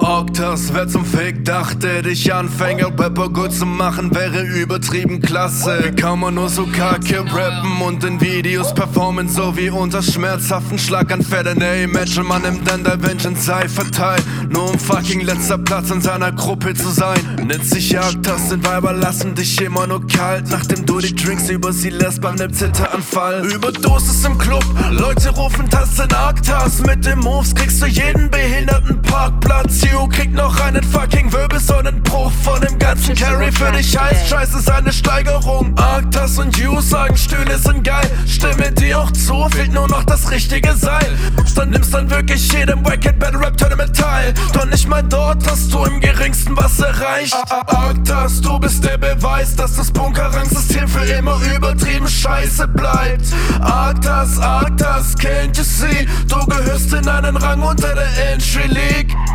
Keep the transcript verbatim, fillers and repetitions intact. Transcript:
Arctas, wer zum Fick dachte, dich Anfänger-Rapper gut zu machen, wäre übertrieben klasse. Wie kann man nur so kacke rappen und in Videos performen, so wie unter schmerzhaften Schlaganfällen. Ey, imagine man nimmt dann der Vengeance sei verteilt, nur um fucking letzter Platz in seiner Gruppe zu sein. Nennt sich Arctas, den Weiber lassen dich immer nur kalt, nachdem du die Drinks über sie lässt beim nem Zitteranfall. Überdosis im Club, Leute rufen, das sind Arctas. Mit den Moves kriegst du jeden behinderten Parkplatz. You kriegt noch einen fucking Wirbelsäulenbruch von dem ganzen Carry. Für dich heißt Scheiß ist eine Steigerung. Arctas und You sagen, Stühle sind geil. Stimme dir auch zu, fehlt nur noch das richtige Seil. Dann nimmst dann wirklich jedem Wackhead Battle Rap Tournament teil. Doch nicht mal dort hast du im geringsten was erreicht. Arctas, du bist der Beweis, dass das Bunkerrang-System für immer übertrieben scheiße bleibt. Arctas, Arctas, can't you see? Du gehörst in einen Rang unter der Entry League.